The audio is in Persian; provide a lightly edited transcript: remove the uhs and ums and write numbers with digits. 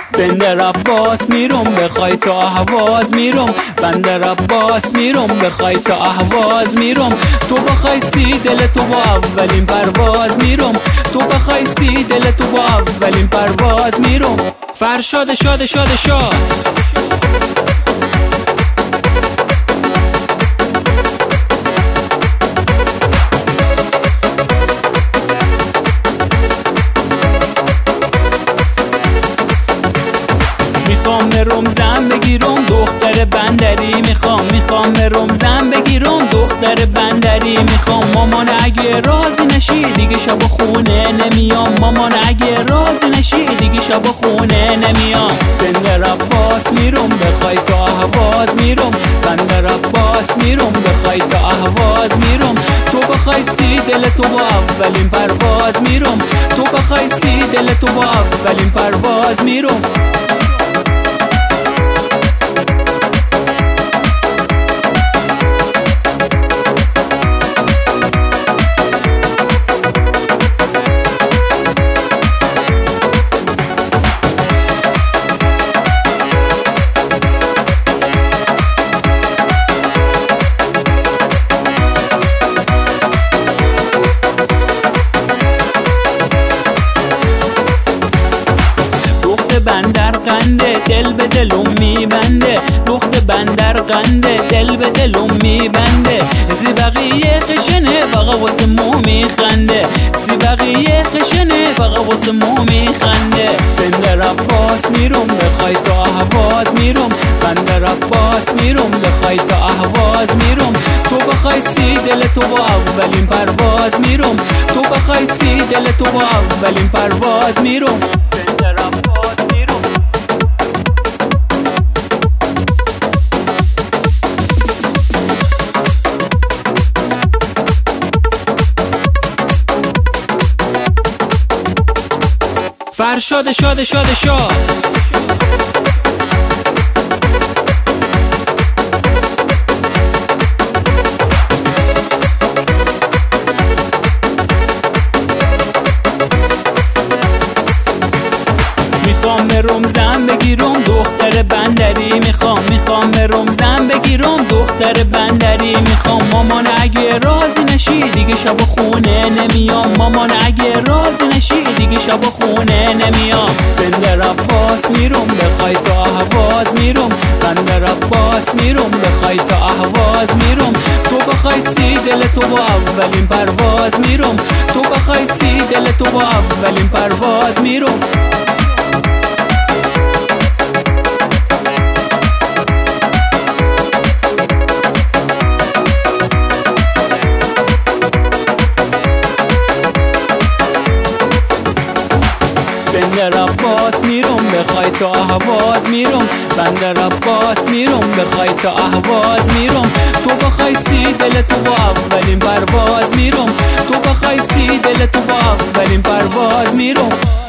بندر عباس میرم بخوای تا اهواز میرم، بندر عباس میرم بخوای تا اهواز میرم. تو بخوای سی دل تو با اولین پرواز میرم، تو بخوای سی دل تو با اولین پرواز میرم. فرشاد شاد شاد شاد میخوام رمزم بگیرم دختر بندری، میخوام رمزم بگیرم دختر بندری. میخوام مامان اگه راضی نشی دیگه شب خونه نمیام، مامان اگه راضی نشی دیگه شب خونه نمیام. بندر عباس میرم بخوای تا اهواز میرم، بندر عباس میرم بخوای تا اهواز میرم. تو بخوای سی دل تو با اولین پرواز میرم، تو بخوای سی دل تو با اولین پرواز میرم. بندر قنده دل به دلم میبنده، دخت بندر قنده دل به دلم میبنده. زی بقیه خشنه فقط واسه مو میخنده، زی بقیه خشنه فقط واسه مو میخنده. بندر عباس میرم بخوای تا اهواز میرم، بندر عباس میرم بخوای تا اهواز میرم. تو بخوای سی دل تو با اولین پرواز میرم، تو بخوای سی دل تو با اولین پرواز میرم. بندر عباس فرشاد شاد شاد شاد میخوام رمزم بگیرم دختر بندری، میخوام رمزم بگیرم دختر بندری. میخوام مامان اگه راضی نشی دیگه شب خونه نمیام، مامان اگه راضی نشی دیگه شب خونه نمیام. بندر عباس میرم بخوای تا اهواز میرم، بندر عباس میرم بخوای تا اهواز میرم. تو بخوای سی دل تو با اولین پرواز میرم، تو بخوای سی دل تو با اولین پرواز میرم. بندر عباس میرم بخوای تا اهواز میرم، بندر عباس میرم بخوای تا اهواز میرم. تو بخوای سی دل تو با اولین پرواز میرم، تو بخوای سی دل تو با اولین پرواز میرم.